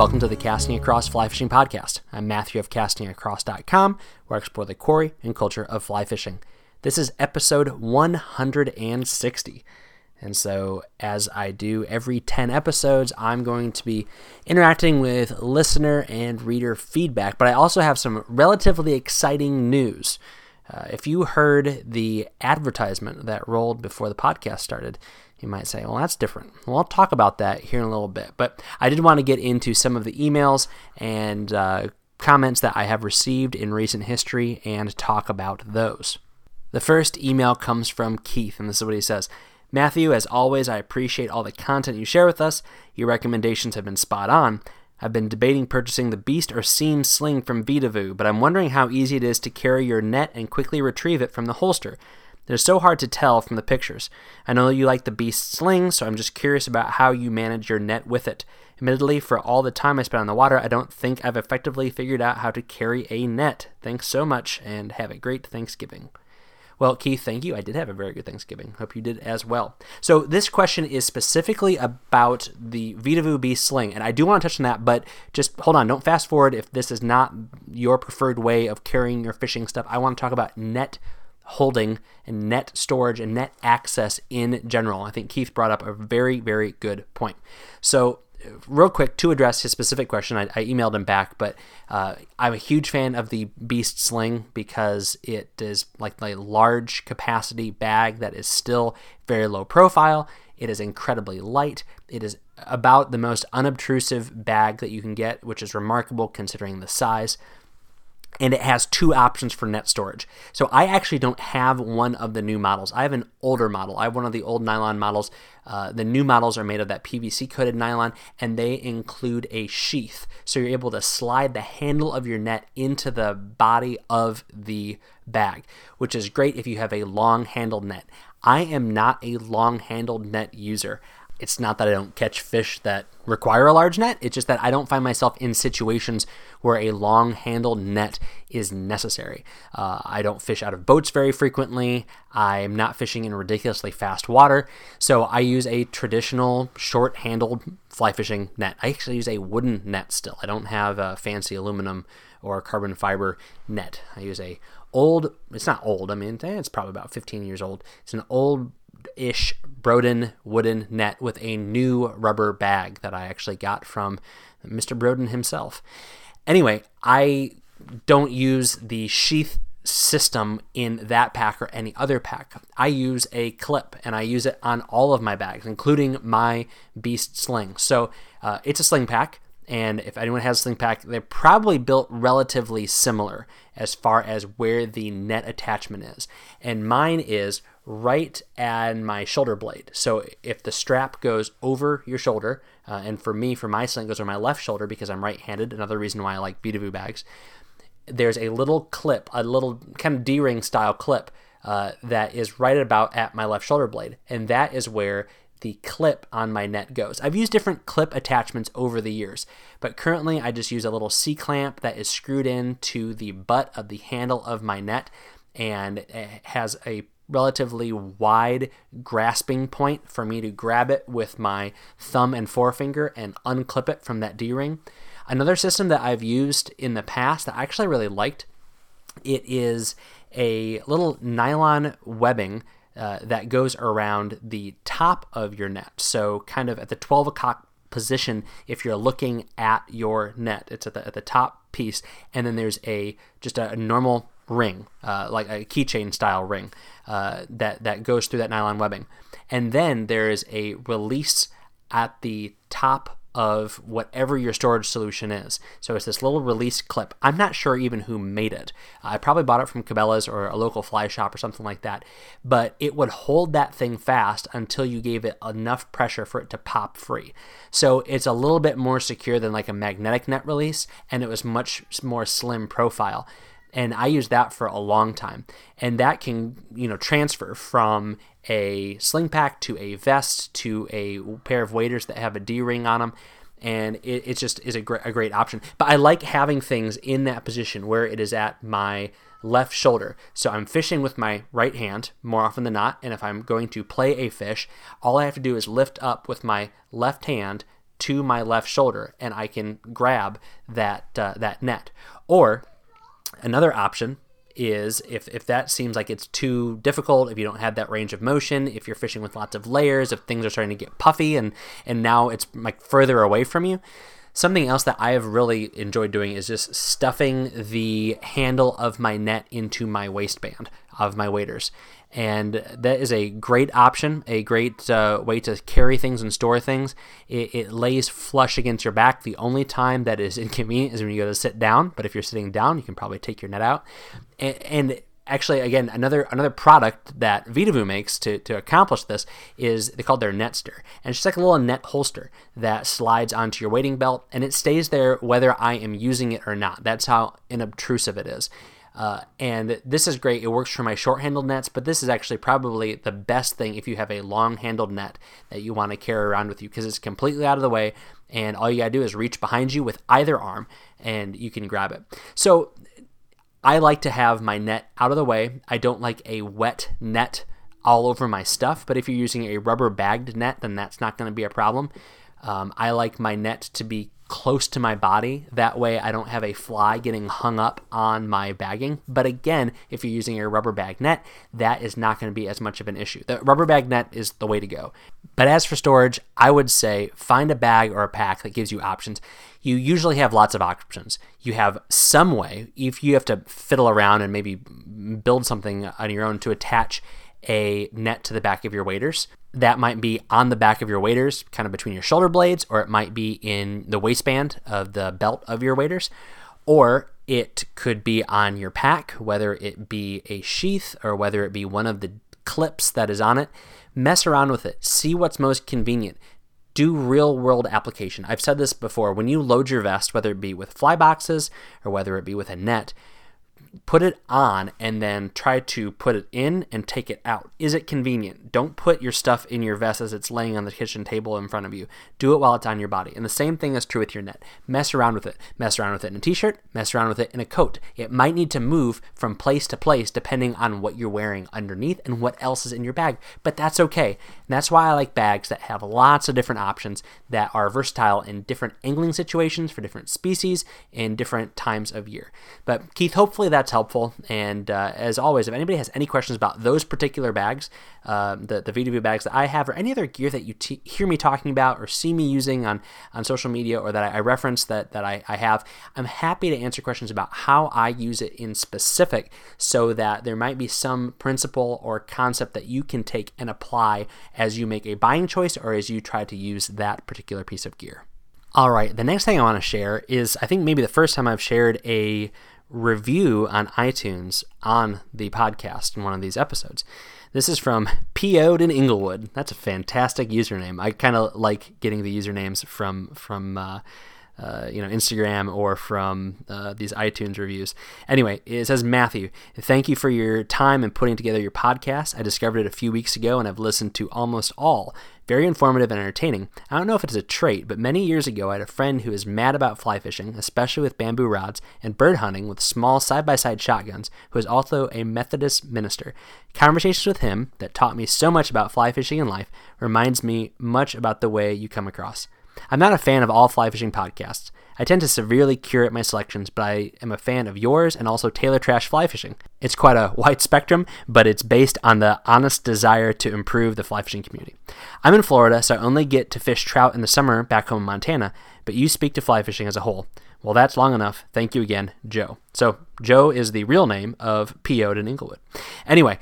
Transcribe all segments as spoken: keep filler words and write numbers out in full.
welcome to the Casting Across Fly Fishing Podcast. I'm Matthew of casting across dot com, where I explore the quarry and culture of fly fishing. This is episode one hundred sixty. And so, as I do every ten episodes, I'm going to be interacting with listener and reader feedback, but I also have some relatively exciting news. Uh, if you heard the advertisement that rolled before the podcast started, you might say, well, that's different. Well, I'll talk about that here in a little bit. But I did want to get into some of the emails and uh, comments that I have received in recent history and talk about those. The first email comes from Keith, and this is what he says. Matthew, as always, I appreciate all the content you share with us. Your recommendations have been spot on. I've been debating purchasing the Beast or Seam sling from Vidavoo, but I'm wondering how easy it is to carry your net and quickly retrieve it from the holster. They're so hard to tell from the pictures. I know you like the Beast sling, so I'm just curious about how you manage your net with it. Admittedly, for all the time I spent on the water, I don't think I've effectively figured out how to carry a net. Thanks so much, and have a great Thanksgiving. Well, Keith, thank you. I did have a very good Thanksgiving. Hope you did as well. So this question is specifically about the Vidavoo Beast sling, and I do want to touch on that, but just hold on. Don't fast forward if this is not your preferred way of carrying your fishing stuff. I want to talk about net holding and net storage and net access in general. I think Keith brought up a very, very good point. So real quick, to address his specific question, I, I emailed him back, but uh, I'm a huge fan of the Beast sling because it is like a large capacity bag that is still very low profile. It is incredibly light. It is about the most unobtrusive bag that you can get, which is remarkable considering the size. And it has two options for net storage. So I actually don't have one of the new models. I have an older model. I have one of the old nylon models. Uh, the new models are made of that P V C-coated nylon, and they include a sheath. So you're able to slide the handle of your net into the body of the bag, which is great if you have a long-handled net. I am not a long-handled net user. It's not that I don't catch fish that require a large net. It's just that I don't find myself in situations where a long-handled net is necessary. Uh, I don't fish out of boats very frequently. I'm not fishing in ridiculously fast water. So I use a traditional short-handled fly fishing net. I actually use a wooden net still. I don't have a fancy aluminum or carbon fiber net. I use a old, it's not old, I mean, it's probably about fifteen years old. It's an old ish Brodin wooden net with a new rubber bag that I actually got from Mister Brodin himself. Anyway, I don't use the sheath system in that pack or any other pack. I use a clip, and I use it on all of my bags, including my Beast sling. So uh, it's a sling pack, and if anyone has a sling pack, they're probably built relatively similar as far as where the net attachment is. And mine is right at my shoulder blade. So if the strap goes over your shoulder, uh, and for me, for my sling, it goes over my left shoulder because I'm right-handed, another reason why I like Vidavoo bags, there's a little clip, a little kind of D-ring style clip uh, that is right about at my left shoulder blade, and that is where the clip on my net goes. I've used different clip attachments over the years, but currently I just use a little C-clamp that is screwed into the butt of the handle of my net, and it has a relatively wide grasping point for me to grab it with my thumb and forefinger and unclip it from that D-ring. Another system that I've used in the past that I actually really liked, it is a little nylon webbing uh, that goes around the top of your net. So kind of at the twelve o'clock position if you're looking at your net. It's at the, at the top piece, and then there's a just a, a normal ring, uh, like a keychain style ring uh, that, that goes through that nylon webbing. And then there is a release at the top of whatever your storage solution is. So it's this little release clip. I'm not sure even who made it. I probably bought it from Cabela's or a local fly shop or something like that, but it would hold that thing fast until you gave it enough pressure for it to pop free. So it's a little bit more secure than like a magnetic net release, and it was much more slim profile. And I used that for a long time. And that can, you know, transfer from a sling pack to a vest to a pair of waders that have a D-ring on them. And it, it just is a great, a great option. But I like having things in that position where it is at my left shoulder. So I'm fishing with my right hand more often than not. And if I'm going to play a fish, all I have to do is lift up with my left hand, to my left shoulder, and I can grab that uh, that net. Or another option is if, if that seems like it's too difficult, if you don't have that range of motion, if you're fishing with lots of layers, if things are starting to get puffy and, and now it's like further away from you, something else that I have really enjoyed doing is just stuffing the handle of my net into my waistband of my waders. And that is a great option, a great uh, way to carry things and store things. It, it lays flush against your back. The only time that is inconvenient is when you go to sit down, but if you're sitting down, you can probably take your net out. And, and actually, again, another another product that Vedavoo makes to, to accomplish this is they call it their Netster. And it's just like a little net holster that slides onto your wading belt, and it stays there whether I am using it or not. That's how unobtrusive it is. Uh, and this is great. It works for my short-handled nets, but this is actually probably the best thing if you have a long-handled net that you want to carry around with you, because it's completely out of the way, and all you got to do is reach behind you with either arm, and you can grab it. So I like to have my net out of the way. I don't like a wet net all over my stuff, but if you're using a rubber-bagged net, then that's not going to be a problem. Um, I like my net to be close to my body. That way I don't have a fly getting hung up on my bagging. But again, if you're using a rubber bag net, that is not going to be as much of an issue. The rubber bag net is the way to go. But as for storage, I would say find a bag or a pack that gives you options. You usually have lots of options. You have some way, if you have to fiddle around and maybe build something on your own to attach a net to the back of your waders. That might be on the back of your waders, kind of between your shoulder blades, or it might be in the waistband of the belt of your waders, or it could be on your pack, whether it be a sheath or whether it be one of the clips that is on it. Mess around with it. See what's most convenient. Do real world application. I've said this before. When you load your vest, whether it be with fly boxes or whether it be with a net, put it on and then try to put it in and take it out. Is it convenient? Don't put your stuff in your vest as it's laying on the kitchen table in front of you. Do it while it's on your body. And the same thing is true with your net. Mess around with it. Mess around with it in a t-shirt. Mess around with it in a coat. It might need to move from place to place depending on what you're wearing underneath and what else is in your bag. But that's okay. And that's why I like bags that have lots of different options that are versatile in different angling situations for different species and different times of year. But Keith, hopefully that That's helpful. And uh, as always, if anybody has any questions about those particular bags, uh, the, the Vedavoo bags that I have, or any other gear that you t- hear me talking about or see me using on, on social media, or that I, I reference that, that I, I have, I'm happy to answer questions about how I use it in specific, so that there might be some principle or concept that you can take and apply as you make a buying choice or as you try to use that particular piece of gear. All right, the next thing I want to share is, I think maybe the first time I've shared a review on iTunes on the podcast in one of these episodes. This is from P O'd in Inglewood. That's a fantastic username. I kind of like getting the usernames from from uh, uh, you know Instagram or from uh, these iTunes reviews. Anyway, it says, Matthew, thank you for your time in putting together your podcast. I discovered it a few weeks ago and I've listened to almost all. Very informative and entertaining. I don't know if it's a trait, but many years ago I had a friend who is mad about fly fishing, especially with bamboo rods, and bird hunting with small side-by-side shotguns, who is also a Methodist minister. Conversations with him that taught me so much about fly fishing and life reminds me much about the way you come across. I'm not a fan of all fly fishing podcasts. I tend to severely curate my selections, but I am a fan of yours and also Taylor Trash Fly Fishing. It's quite a wide spectrum, but it's based on the honest desire to improve the fly fishing community. I'm in Florida, so I only get to fish trout in the summer back home in Montana, but you speak to fly fishing as a whole. Well, that's long enough. Thank you again, Joe. So Joe is the real name of P O'd in Inglewood. Anyway,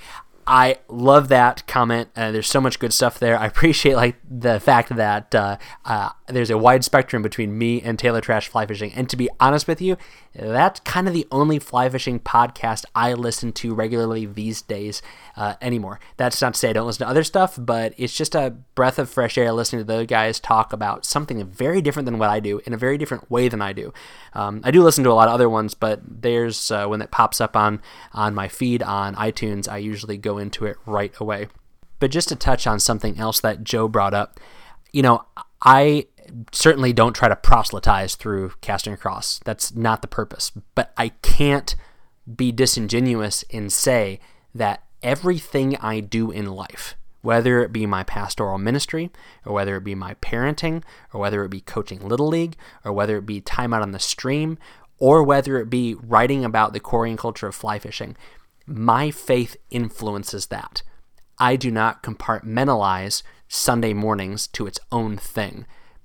I love that comment. Uh, there's so much good stuff there. I appreciate like the fact that uh, uh, there's a wide spectrum between me and Taylor Trash Fly Fishing. And to be honest with you, that's kind of the only fly fishing podcast I listen to regularly these days uh, anymore. That's not to say I don't listen to other stuff, but it's just a breath of fresh air listening to those guys talk about something very different than what I do in a very different way than I do. Um, I do listen to a lot of other ones, but there's uh, when it pops up on, on my feed on iTunes, I usually go into it right away. But just to touch on something else that Joe brought up, you know, I certainly don't try to proselytize through Casting Across. That's not the purpose. But I can't be disingenuous and say that everything I do in life, whether it be my pastoral ministry, or whether it be my parenting, or whether it be coaching Little League, or whether it be time out on the stream, or whether it be writing about the Korean culture of fly fishing. My faith influences that. I do not compartmentalize Sunday mornings to its own thing.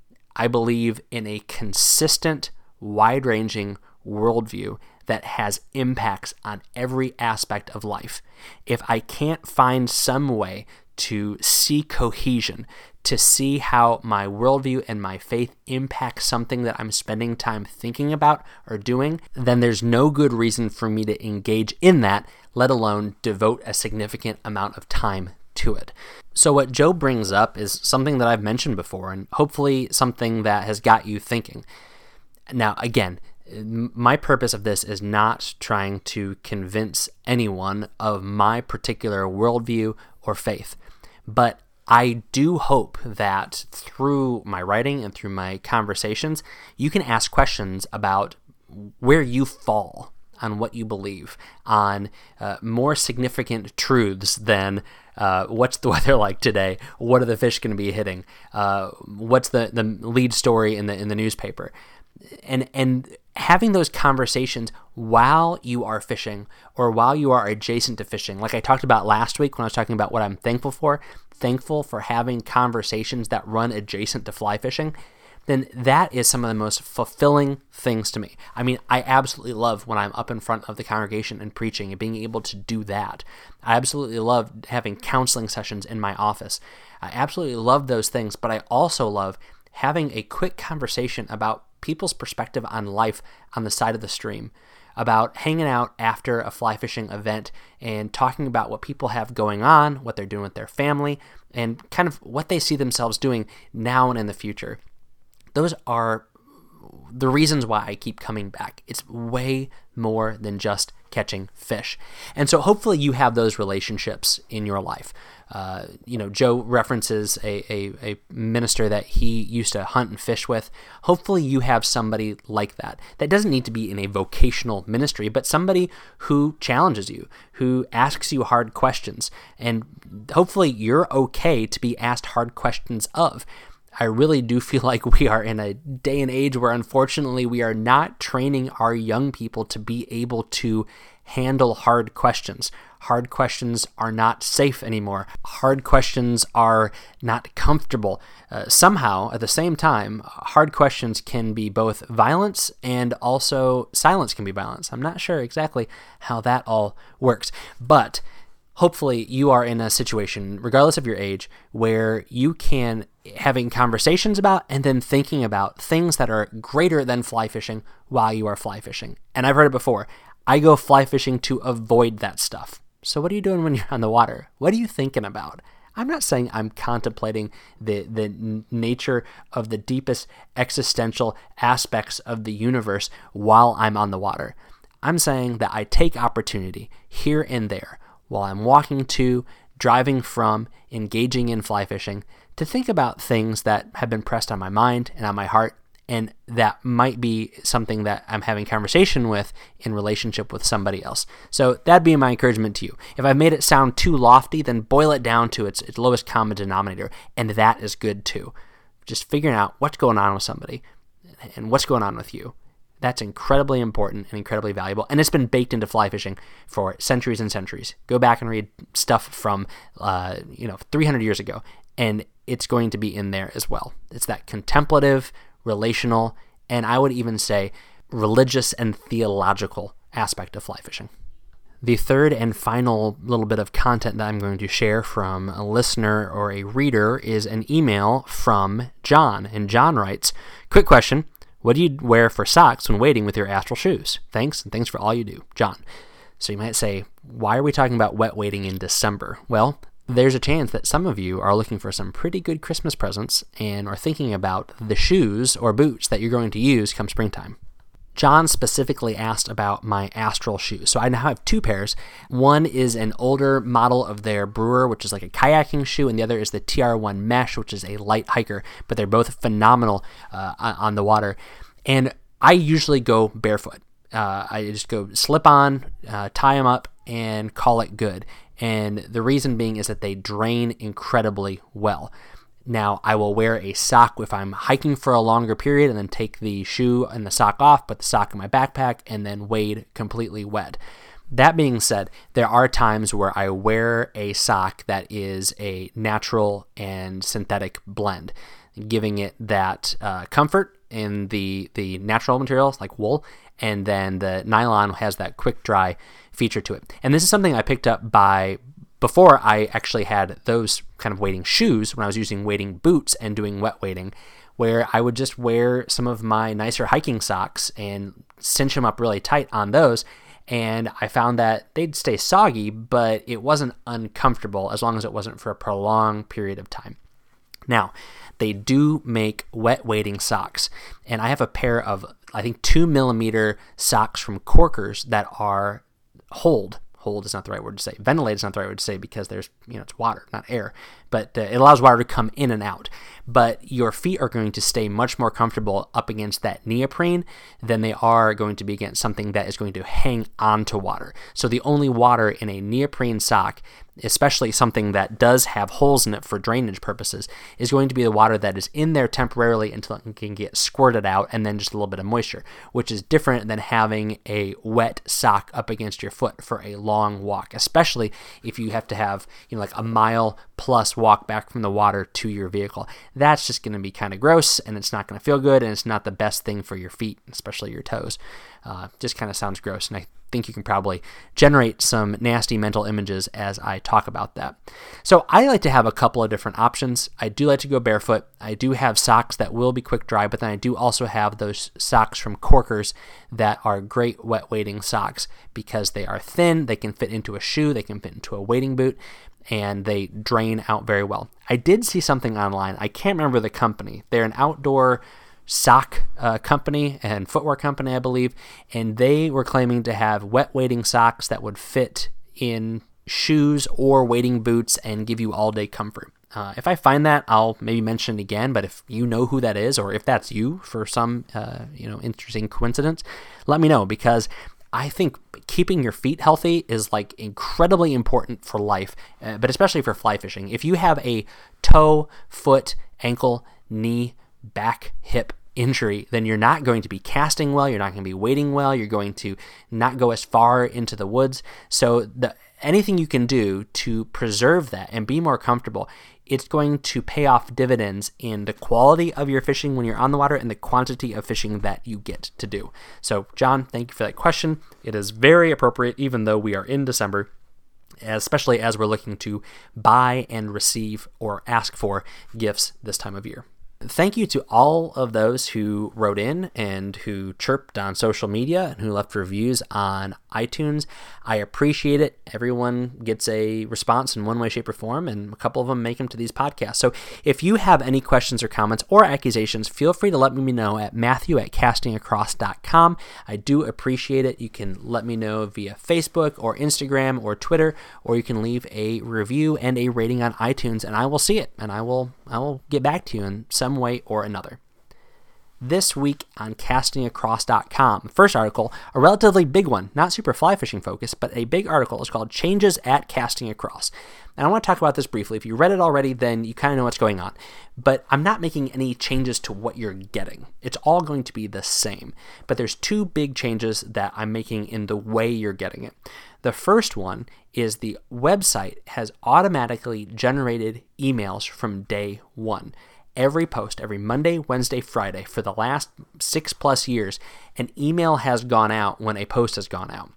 I believe in a consistent, wide-ranging worldview that has impacts on every aspect of life. If I can't find some way to see cohesion, to see how my worldview and my faith impact something that I'm spending time thinking about or doing, then there's no good reason for me to engage in that, let alone devote a significant amount of time to it. So what Joe brings up is something that I've mentioned before, and hopefully something that has got you thinking. Now, again, my purpose of this is not trying to convince anyone of my particular worldview or faith, but I do hope that through my writing and through my conversations, you can ask questions about where you fall on what you believe, on uh, more significant truths than uh, what's the weather like today, what are the fish going to be hitting, uh, what's the, the lead story in the in the newspaper, and and having those conversations while you are fishing or while you are adjacent to fishing, like I talked about last week when I was talking about what I'm thankful for, thankful for having conversations that run adjacent to fly fishing, then that is some of the most fulfilling things to me. I mean, I absolutely love when I'm up in front of the congregation and preaching and being able to do that. I absolutely love having counseling sessions in my office. I absolutely love those things, but I also love having a quick conversation about people's perspective on life on the side of the stream, about hanging out after a fly fishing event and talking about what people have going on, what they're doing with their family, and kind of what they see themselves doing now and in the future. Those are the reasons why I keep coming back. It's way more than just catching fish. And so hopefully you have those relationships in your life. Uh, you know, Joe references a, a, a minister that he used to hunt and fish with. Hopefully you have somebody like that. That doesn't need to be in a vocational ministry, but somebody who challenges you, who asks you hard questions. And hopefully you're okay to be asked hard questions of. I really do feel like we are in a day and age where unfortunately we are not training our young people to be able to handle hard questions. Hard questions are not safe anymore. Hard questions are not comfortable. Uh, somehow, at the same time, hard questions can be both violence and also silence can be violence. I'm not sure exactly how that all works, but hopefully you are in a situation, regardless of your age, where you can having conversations about and then thinking about things that are greater than fly fishing while you are fly fishing. And I've heard it before. I go fly fishing to avoid that stuff. So what are you doing when you're on the water? What are you thinking about? I'm not saying I'm contemplating the, the n- nature of the deepest existential aspects of the universe while I'm on the water. I'm saying that I take opportunity here and there while I'm walking to, driving from, engaging in fly fishing, to think about things that have been pressed on my mind and on my heart, and that might be something that I'm having conversation with in relationship with somebody else. So that'd be my encouragement to you. If I've made it sound too lofty, then boil it down to its, its lowest common denominator, and that is good too. Just figuring out what's going on with somebody and what's going on with you. That's incredibly important and incredibly valuable, and it's been baked into fly fishing for centuries and centuries. Go back and read stuff from, uh, you know, three hundred years ago, and it's going to be in there as well. It's that contemplative, relational, and I would even say religious and theological aspect of fly fishing. The third and final little bit of content that I'm going to share from a listener or a reader is an email from John, and John writes, "Quick question. What do you wear for socks when wading with your Astral shoes? Thanks, and thanks for all you do, John." So you might say, why are we talking about wet wading in December? Well, there's a chance that some of you are looking for some pretty good Christmas presents and are thinking about the shoes or boots that you're going to use come springtime. John specifically asked about my Astral shoes. So I now have two pairs. One is an older model of their Brewer, which is like a kayaking shoe, and the other is the T R one Mesh, which is a light hiker, but they're both phenomenal uh, on the water. And I usually go barefoot. Uh, I just go slip on, uh, tie them up, and call it good. And the reason being is that they drain incredibly well. Now, I will wear a sock if I'm hiking for a longer period and then take the shoe and the sock off, put the sock in my backpack, and then wade completely wet. That being said, there are times where I wear a sock that is a natural and synthetic blend, giving it that uh, comfort in the, the natural materials like wool, and then the nylon has that quick dry feature to it. And this is something I picked up by before I actually had those kind of wading shoes, when I was using wading boots and doing wet wading, where I would just wear some of my nicer hiking socks and cinch them up really tight on those. And I found that they'd stay soggy, but it wasn't uncomfortable as long as it wasn't for a prolonged period of time. Now, they do make wet wading socks, and I have a pair of, I think, two millimeter socks from Corkers that are hold. Hold is not the right word to say. Ventilate is not the right word to say because there's, you know, it's water, not air. But uh, it allows water to come in and out. But your feet are going to stay much more comfortable up against that neoprene than they are going to be against something that is going to hang onto water. So the only water in a neoprene sock, especially something that does have holes in it for drainage purposes, is going to be the water that is in there temporarily until it can get squirted out and then just a little bit of moisture, which is different than having a wet sock up against your foot for a long walk, especially if you have to have, you know, like a mile plus walk back from the water to your vehicle. That's just going to be kind of gross, and it's not going to feel good, and it's not the best thing for your feet, especially your toes. Uh, just kind of sounds gross, and I think you can probably generate some nasty mental images as I talk about that. So I like to have a couple of different options. I do like to go barefoot. I do have socks that will be quick dry, but then I do also have those socks from Corkers that are great wet wading socks because they are thin, they can fit into a shoe, they can fit into a wading boot, and they drain out very well. I did see something online. I can't remember the company. They're an outdoor sock uh, company and footwear company, I believe, and they were claiming to have wet wading socks that would fit in shoes or wading boots and give you all-day comfort. Uh, if I find that, I'll maybe mention it again, but if you know who that is, or if that's you for some uh, you know interesting coincidence, let me know, because I think keeping your feet healthy is like incredibly important for life, uh, but especially for fly fishing. If you have a toe, foot, ankle, knee, back, hip injury, then you're not going to be casting well, you're not going to be wading well, you're going to not go as far into the woods. So the, anything you can do to preserve that and be more comfortable, it's going to pay off dividends in the quality of your fishing when you're on the water and the quantity of fishing that you get to do. So, John, thank you for that question. It is very appropriate, even though we are in December, especially as we're looking to buy and receive or ask for gifts this time of year. Thank you to all of those who wrote in and who chirped on social media and who left reviews on iTunes. I appreciate it. Everyone gets a response in one way, shape, or form, and a couple of them make them to these podcasts. So if you have any questions or comments or accusations, feel free to let me know at matthew at casting across dot com. I do appreciate it. You can let me know via Facebook or Instagram or Twitter, or you can leave a review and a rating on iTunes, and I will see it, and I will I will get back to you in some way or another. This week on casting across dot com, first article, a relatively big one, not super fly fishing focused, but a big article is called Changes at Casting Across. And I want to talk about this briefly. If you read it already, then you kind of know what's going on. But I'm not making any changes to what you're getting. It's all going to be the same. But there's two big changes that I'm making in the way you're getting it. The first one is the website has automatically generated emails from day one. Every post, every Monday, Wednesday, Friday, for the last six plus years, an email has gone out when a post has gone out.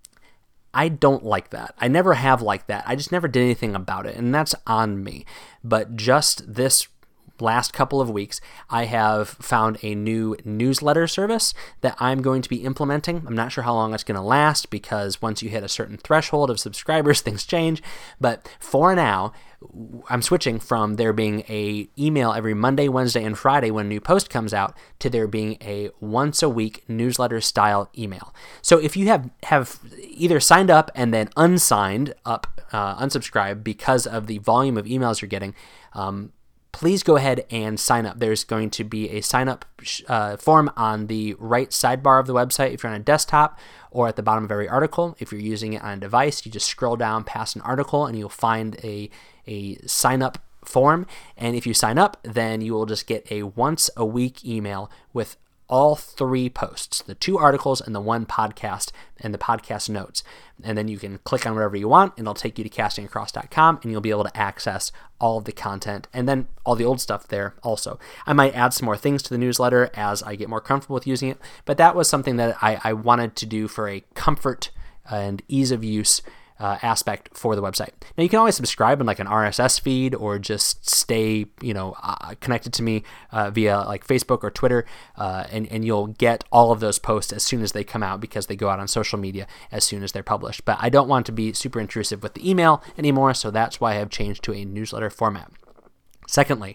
I don't like that. I never have liked that. I just never did anything about it, and that's on me. But just this last couple of weeks, I have found a new newsletter service that I'm going to be implementing. I'm not sure how long it's going to last, because once you hit a certain threshold of subscribers, things change. But for now, I'm switching from there being a email every Monday, Wednesday, and Friday when a new post comes out to there being a once a week newsletter style email. So if you have, have either signed up and then unsigned up, uh, unsubscribed because of the volume of emails you're getting, um, please go ahead and sign up. There's going to be a sign up uh, form on the right sidebar of the website if you're on a desktop, or at the bottom of every article. If you're using it on a device, you just scroll down past an article and you'll find a, a sign up form. And if you sign up, then you will just get a once a week email with all three posts, the two articles and the one podcast and the podcast notes. And then you can click on whatever you want and it'll take you to casting across dot com and you'll be able to access all of the content and then all the old stuff there also. I might add some more things to the newsletter as I get more comfortable with using it, but that was something that I, I wanted to do for a comfort and ease of use Uh, aspect for the website. Now you can always subscribe in like an R S S feed or just stay, you know, uh, connected to me uh, via like Facebook or Twitter, uh, and and you'll get all of those posts as soon as they come out because they go out on social media as soon as they're published. But I don't want to be super intrusive with the email anymore, so that's why I have changed to a newsletter format. Secondly,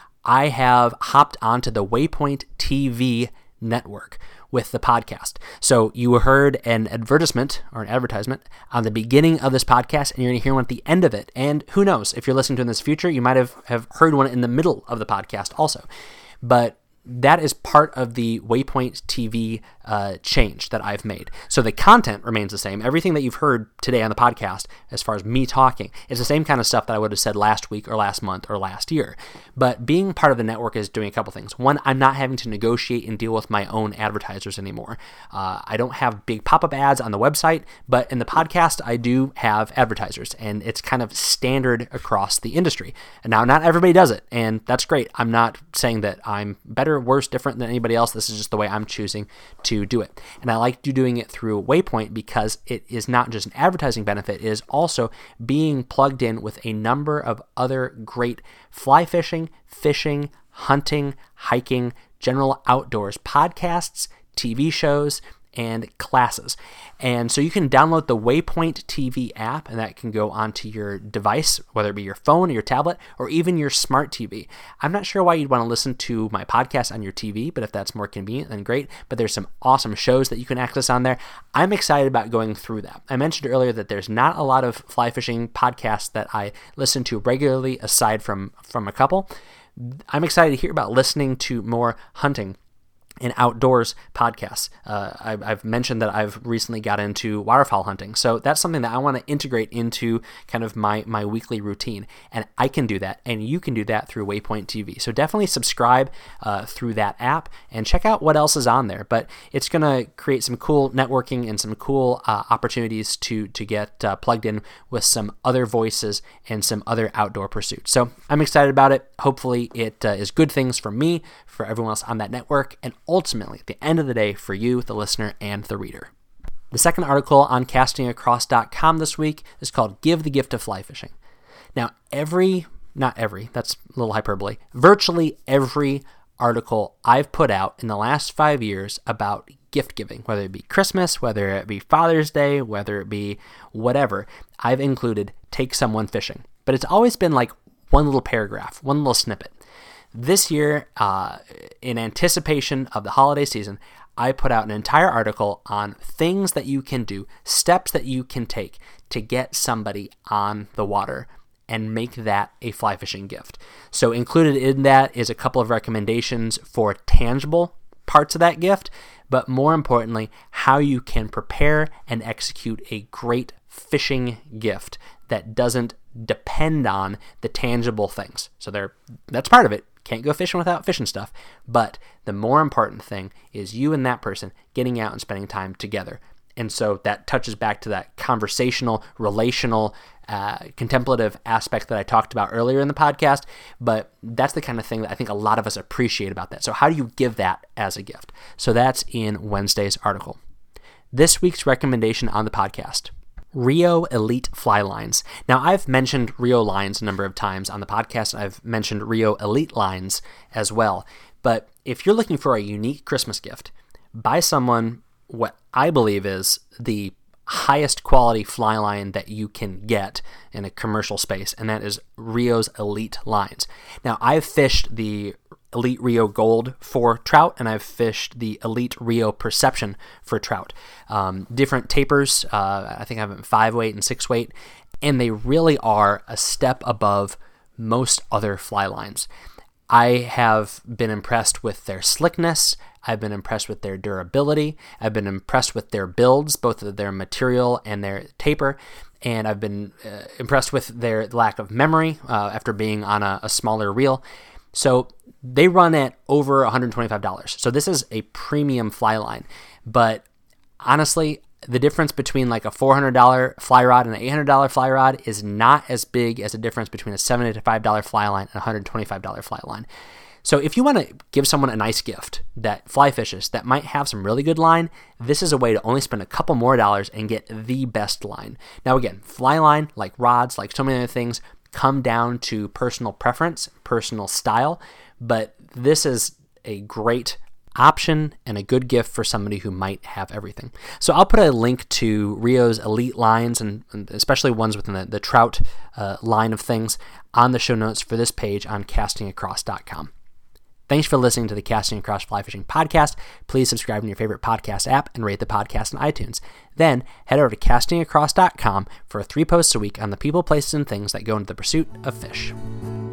I have hopped onto the Waypoint T V network with the podcast. So you heard an advertisement or an advertisement on the beginning of this podcast, and you're going to hear one at the end of it. And who knows, if you're listening to it in this future, you might have, have heard one in the middle of the podcast also. But that is part of the Waypoint T V uh, change that I've made. So the content remains the same. Everything that you've heard today on the podcast, as far as me talking, is the same kind of stuff that I would have said last week or last month or last year. But being part of the network is doing a couple things. One, I'm not having to negotiate and deal with my own advertisers anymore. Uh, I don't have big pop-up ads on the website, but in the podcast, I do have advertisers, and it's kind of standard across the industry. And now, not everybody does it, and that's great. I'm not saying that I'm better, worse, different than anybody else. This is just the way I'm choosing to do it. And I like doing it through Waypoint because it is not just an advertising benefit, it is also being plugged in with a number of other great fly fishing, fishing, hunting, hiking, general outdoors podcasts, T V shows, and classes. And so you can download the Waypoint T V app, and that can go onto your device, whether it be your phone or your tablet or even your smart T V. I'm not sure why you'd want to listen to my podcast on your T V, but if that's more convenient, then great. But there's some awesome shows that you can access on there. I'm excited about going through that. I mentioned earlier that there's not a lot of fly fishing podcasts that I listen to regularly aside from, from a couple. I'm excited to hear about listening to more hunting and outdoors podcasts. Uh, I've, I've mentioned that I've recently got into waterfowl hunting. So that's something that I want to integrate into kind of my, my weekly routine. And I can do that, and you can do that through Waypoint T V. So definitely subscribe uh, through that app and check out what else is on there. But it's going to create some cool networking and some cool uh, opportunities to, to get uh, plugged in with some other voices and some other outdoor pursuits. So I'm excited about it. Hopefully it uh, is good things for me, for everyone else on that network, and ultimately, at the end of the day, for you, the listener, and the reader. The second article on casting across dot com this week is called Give the Gift of Fly Fishing. Now, every, not every, that's a little hyperbole, virtually every article I've put out in the last five years about gift giving, whether it be Christmas, whether it be Father's Day, whether it be whatever, I've included take someone fishing. But it's always been like one little paragraph, one little snippet. This year, uh, in anticipation of the holiday season, I put out an entire article on things that you can do, steps that you can take to get somebody on the water and make that a fly fishing gift. So included in that is a couple of recommendations for tangible parts of that gift, but more importantly, how you can prepare and execute a great fishing gift that doesn't depend on the tangible things. So there, that's part of it. Can't go fishing without fishing stuff. But the more important thing is you and that person getting out and spending time together. And so that touches back to that conversational, relational, uh, contemplative aspect that I talked about earlier in the podcast. But that's the kind of thing that I think a lot of us appreciate about that. So how do you give that as a gift? So that's in Wednesday's article. This week's recommendation on the podcast: Rio Elite Fly Lines. Now, I've mentioned Rio lines a number of times on the podcast. I've mentioned Rio Elite lines as well. But if you're looking for a unique Christmas gift, buy someone what I believe is the highest quality fly line that you can get in a commercial space, and that is Rio's Elite lines. Now, I've fished the Elite Rio Gold for trout, and I've fished the Elite Rio Perception for trout. Um, different tapers, uh, I think I have five weight and six weight, and they really are a step above most other fly lines. I have been impressed with their slickness. I've been impressed with their durability. I've been impressed with their builds, both of their material and their taper. And I've been uh, impressed with their lack of memory uh, after being on a, a smaller reel. So they run at over one hundred twenty-five dollars. So this is a premium fly line. But honestly, the difference between like a four hundred dollars fly rod and an eight hundred dollars fly rod is not as big as the difference between a seventy-five dollars fly line and a one hundred twenty-five dollars fly line. So if you want to give someone a nice gift that fly fishes that might have some really good line, this is a way to only spend a couple more dollars and get the best line. Now again, fly line, like rods, like so many other things, come down to personal preference, personal style, but this is a great option and a good gift for somebody who might have everything. So I'll put a link to Rio's elite lines, and, and especially ones within the, the trout uh, line of things, on the show notes for this page on casting across dot com. Thanks for listening to the Casting Across Fly Fishing podcast. Please subscribe in your favorite podcast app and rate the podcast on iTunes. Then head over to casting across dot com for three posts a week on the people, places, and things that go into the pursuit of fish.